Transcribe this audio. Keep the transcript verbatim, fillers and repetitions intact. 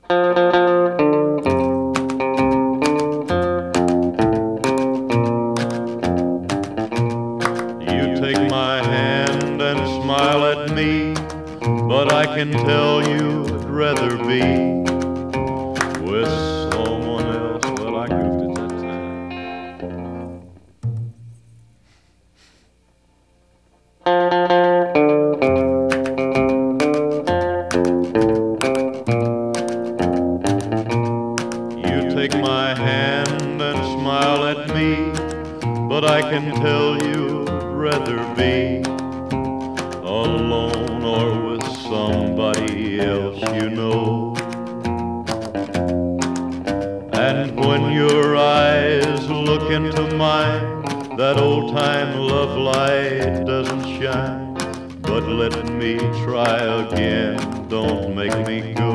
You take my hand and smile at me, but I can tell you'd rather be with someone else. Well, I goofed it that time. You take my hand and smile at me, but I can tell you'd rather be alone or with somebody else you know. And when your eyes look into mine, that old-time love light doesn't shine. But let me try again, don't make me go.